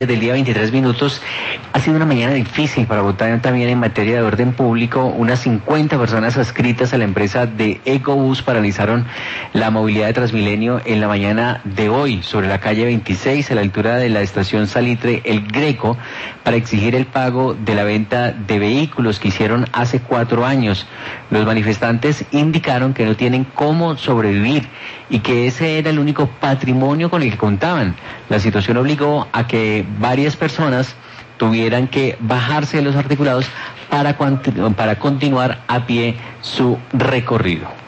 del día 23 minutos. Ha sido una mañana difícil para votar también en materia de orden público. Unas 50 personas adscritas a la empresa de Ecobús paralizaron la movilidad de Transmilenio en la mañana de hoy sobre la calle 26 a la altura de la estación Salitre El Greco para exigir el pago de la venta de vehículos que hicieron hace 4 años. Los manifestantes indicaron que no tienen cómo sobrevivir y que ese era el único patrimonio con el que contaban. La situación obligó a que varias personas tuvieran que bajarse de los articulados para continuar a pie su recorrido.